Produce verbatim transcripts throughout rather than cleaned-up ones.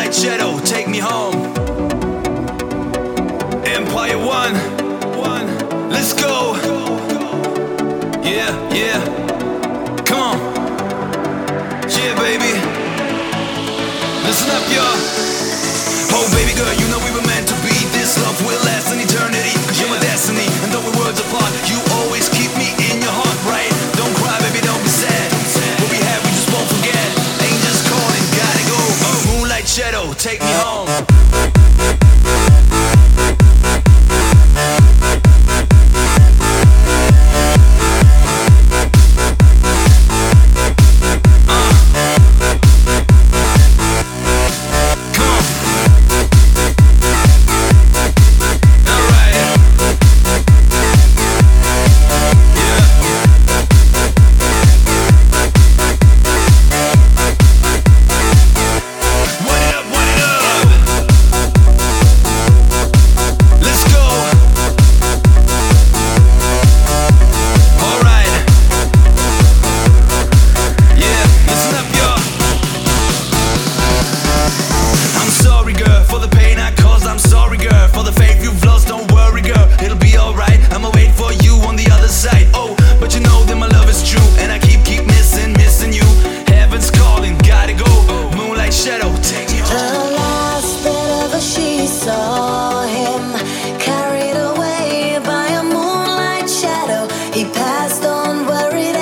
Moonlight shadow, take me home. Empire One, one, let's go. Yeah, yeah, come on. Yeah, baby, listen up, y'all. Oh, baby girl, you know we were meant to be. This love will last an eternity. Cause you're my destiny, and though we're worlds apart, you always keep me in your heart, right? Don't cry, baby, don't be sad. What we had, we just won't forget. Angels calling, gotta go. Oh, moonlight shadow, take me home.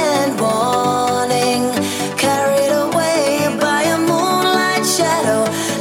Carried away by a moonlight shadow.